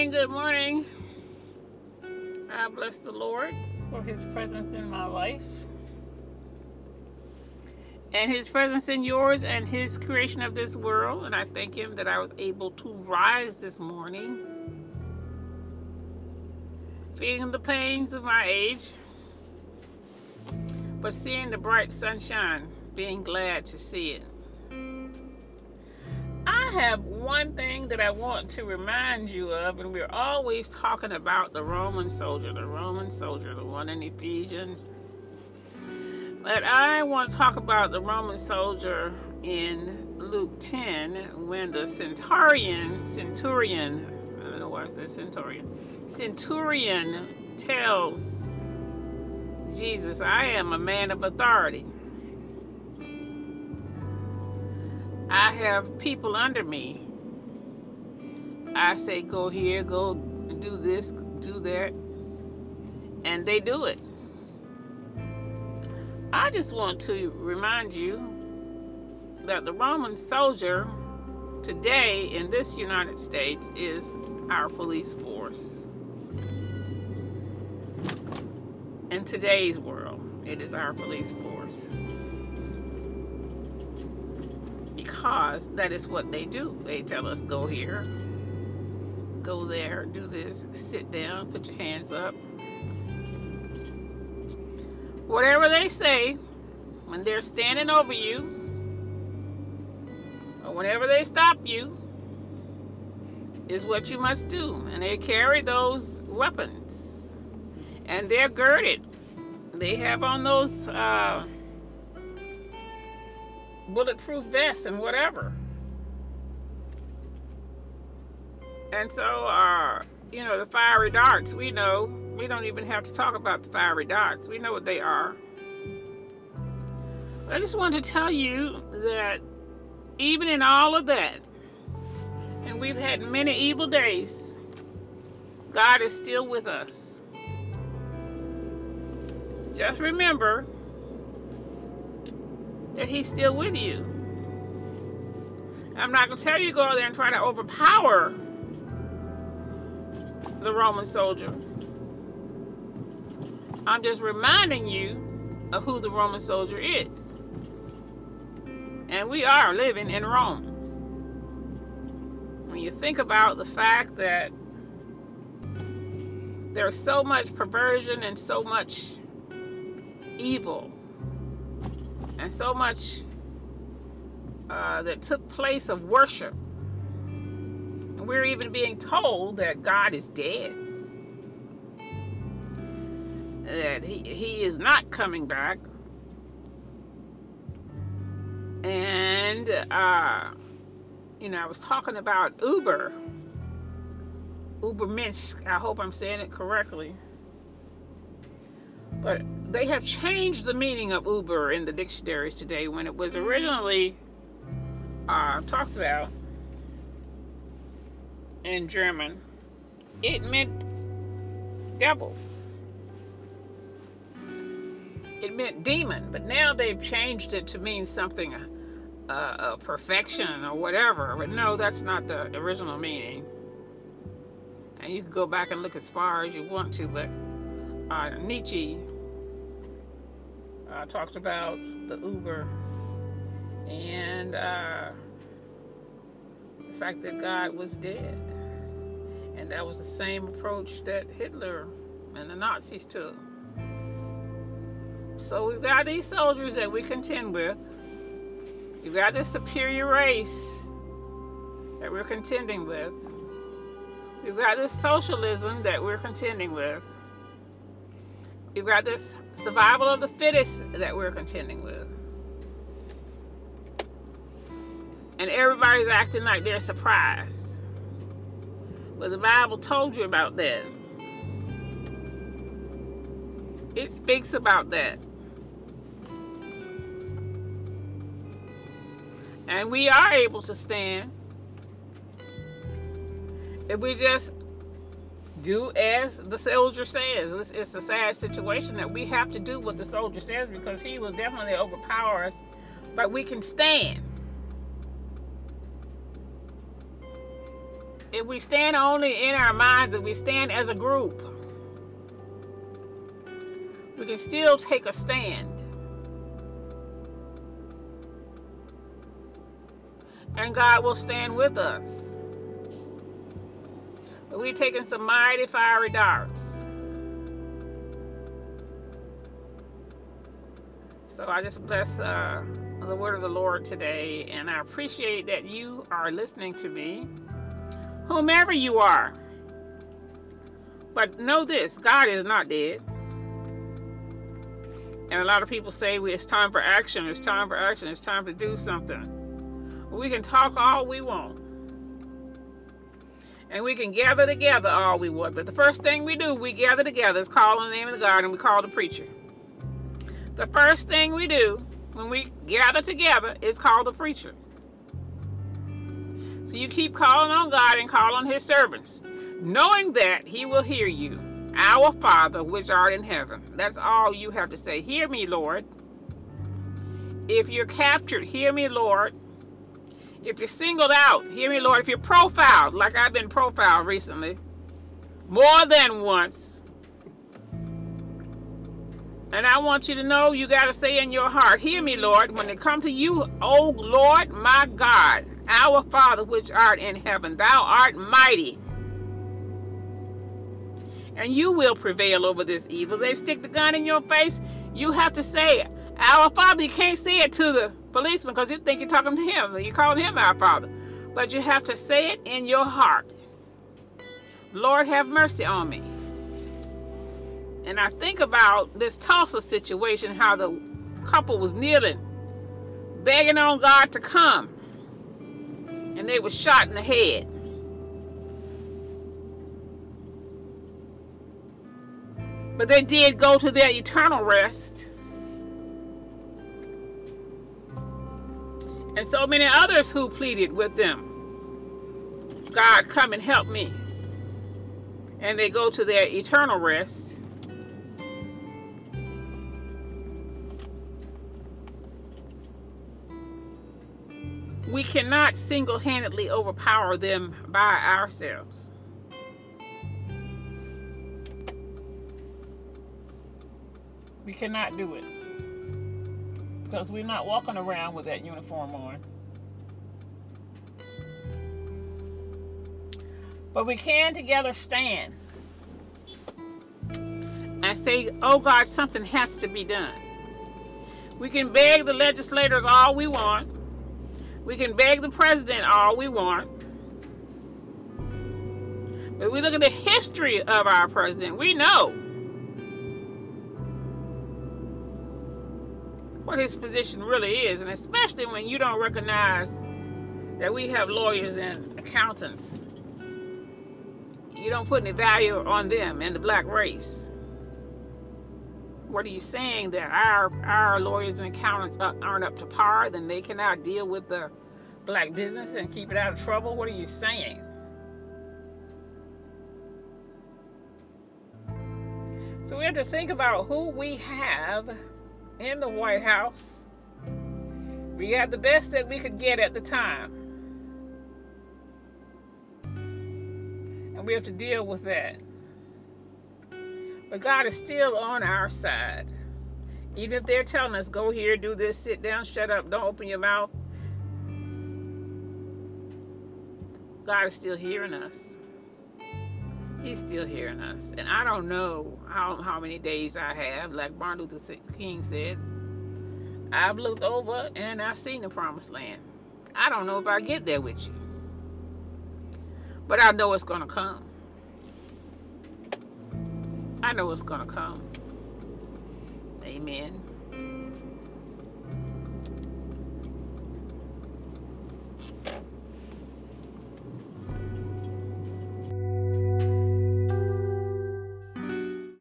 morning, good morning. I bless the Lord for his presence in my life and his presence in yours and his creation of this world. And I thank him that I was able to rise this morning, feeling the pains of my age, but seeing the bright sunshine, being glad to see it. I have one thing that I want to remind you of, and we're always talking about the Roman soldier, the one in Ephesians. But I want to talk about the Roman soldier in Luke 10 when the centurion, I don't know why I said centurion tells Jesus, I am a man of authority. I have people under me. I say, go here, go do this, do that, and they do it. I just want to remind you that the Roman soldier today in this United States is our police force. In today's world, it is our police force. Because that is what they do. They tell us, go here, go there, do this, sit down, put your hands up. Whatever they say when they're standing over you, or whenever they stop you, is what you must do. And they carry those weapons. And they're girded. They have on those bulletproof vests and whatever. And so, the fiery darts, we know. We don't even have to talk about the fiery darts. We know what they are. I just want to tell you that even in all of that, and we've had many evil days, God is still with us. Just remember that he's still with you. I'm not going to tell you to go out there and try to overpower the Roman soldier. I'm just reminding you of who the Roman soldier is. And we are living in Rome. When you think about the fact that there's so much perversion and so much evil and so much that took place of worship, and we're even being told that God is dead, that he is not coming back, and I was talking about Ubermensch. I hope I'm saying it correctly, but they have changed the meaning of Uber in the dictionaries today. When it was originally talked about in German, it meant devil. It meant demon, but now they've changed it to mean something, perfection or whatever. But no, that's not the original meaning. And you can go back and look as far as you want to, but Nietzsche talked about the Uber and the fact that God was dead. And that was the same approach that Hitler and the Nazis took. So we've got these soldiers that we contend with. We've got this superior race that we're contending with. We've got this socialism that we're contending with. We've got this survival of the fittest that we're contending with. And everybody's acting like they're surprised. But the Bible told you about that. It speaks about that. And we are able to stand if we just do as the soldier says. It's a sad situation that we have to do what the soldier says, because he will definitely overpower us, but we can stand. if we stand only in our minds, if we stand as a group, we can still take a stand. And God will stand with us. But we're taking some mighty fiery darts. So I just bless the word of the Lord today, and I appreciate that you are listening to me, whomever you are. But know this, God is not dead. And a lot of people say, well, it's time for action, it's time for action, it's time to do something. We can talk all we want. And we can gather together all we want. But the first thing we do, we gather together, is call on the name of God, and we call the preacher. The first thing we do when we gather together is call the preacher. So you keep calling on God and call on his servants, knowing that he will hear you. Our Father, which art in heaven. That's all you have to say. Hear me, Lord. If you're captured, hear me, Lord. If you're singled out, hear me, Lord. If you're profiled, like I've been profiled recently, more than once, and I want you to know, you got to say in your heart, hear me, Lord, when they come to you, O Lord, my God, our Father, which art in heaven, thou art mighty, and you will prevail over this evil. They stick the gun in your face, you have to say, our Father. You can't say it to the policeman because you think you're talking to him. You're calling him our Father. But you have to say it in your heart. Lord, have mercy on me. And I think about this Tulsa situation, how the couple was kneeling, begging on God to come. And they were shot in the head. But they did go to their eternal rest. And so many others who pleaded with them, God, come and help me. And they go to their eternal rest. We cannot single-handedly overpower them by ourselves. We cannot do it. Because we're not walking around with that uniform on. But we can together stand and say, oh God, something has to be done. We can beg the legislators all we want. We can beg the president all we want. But we look at the history of our president, we know what his position really is, and especially when you don't recognize that we have lawyers and accountants. You don't put any value on them and the black race. What are you saying, that our lawyers and accountants aren't up to par, then they cannot deal with the black business and keep it out of trouble? What are you saying? So we have to think about who we have in the White House. We got the best that we could get at the time. And we have to deal with that. But God is still on our side. Even if they're telling us, go here, do this, sit down, shut up, don't open your mouth. God is still hearing us. He's still hearing us. And I don't know how many days I have. Like Martin Luther King said, I've looked over and I've seen the promised land. I don't know if I get there with you. But I know it's going to come. I know it's going to come. Amen.